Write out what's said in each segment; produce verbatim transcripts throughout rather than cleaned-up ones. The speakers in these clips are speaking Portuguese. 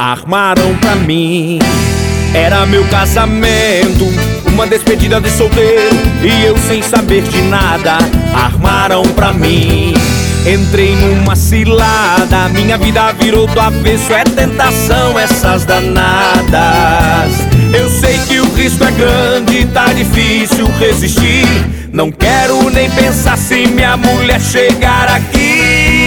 Armaram pra mim, era meu casamento, uma despedida de solteiro e eu sem saber de nada. Armaram pra mim, entrei numa cilada, minha vida virou do avesso, é tentação essas danadas. Eu sei que o risco é grande, tá difícil resistir, não quero nem pensar se minha mulher chegar aqui.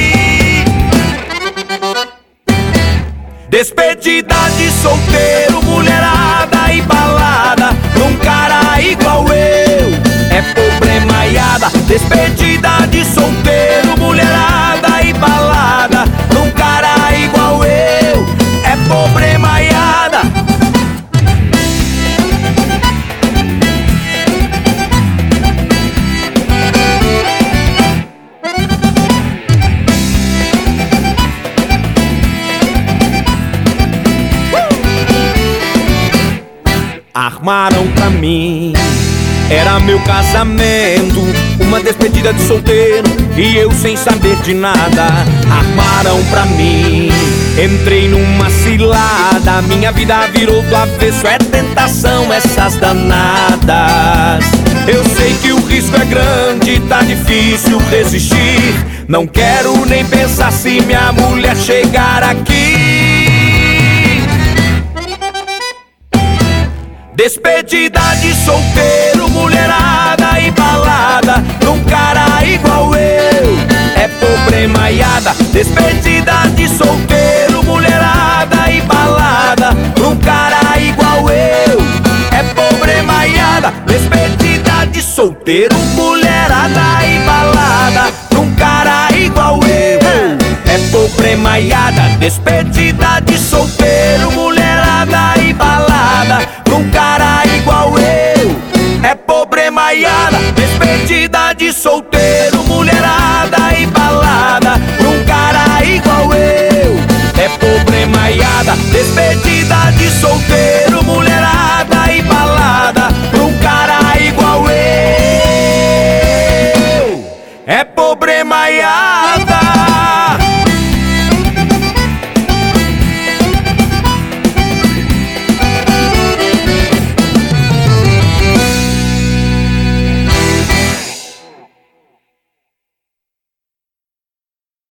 Despedida de solteiro, mulherada e balada, num cara igual eu, é problemaiada. Despedida de solteiro, mulherada e balada, num cara igual eu, é problemaiada. Armaram pra mim, era meu casamento, uma despedida de solteiro e eu sem saber de nada. Armaram pra mim, entrei numa cilada, minha vida virou do avesso, é tentação essas danadas. Eu sei que o risco é grande, tá difícil resistir, não quero nem pensar se minha mulher chegar aqui. Despedida de solteiro, mulherada e balada, num cara igual eu, é problemaiada. Despedida de solteiro, mulherada e balada, num cara igual eu, é problemaiada. Despedida de solteiro, mulherada e balada, num cara igual eu, é problemaiada. Despedida de solteiro, mulherada e balada, num cara igual eu, é problemaiada. Despedida de solteiro.